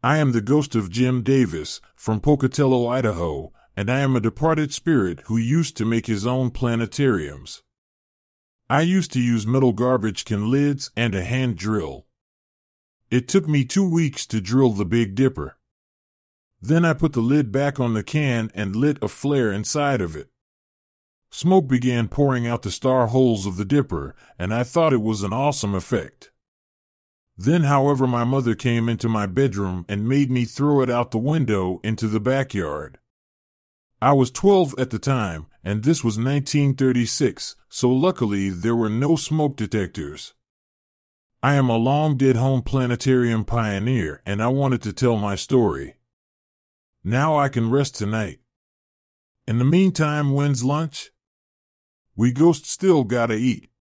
I am the ghost of Jim Davis from Pocatello, Idaho, and I am a departed spirit who used to make his own planetariums. I used to use metal garbage can lids and a hand drill. It took me 2 weeks to drill the Big Dipper. Then I put the lid back on the can and lit a flare inside of it. Smoke began pouring out the star holes of the dipper, and I thought it was an awesome effect. Then, however, my mother came into my bedroom and made me throw it out the window into the backyard. I was 12 at the time, and this was 1936, so luckily there were no smoke detectors. I am a long-dead home planetarium pioneer, and I wanted to tell my story. Now I can rest tonight. In the meantime, when's lunch? We ghosts still gotta eat.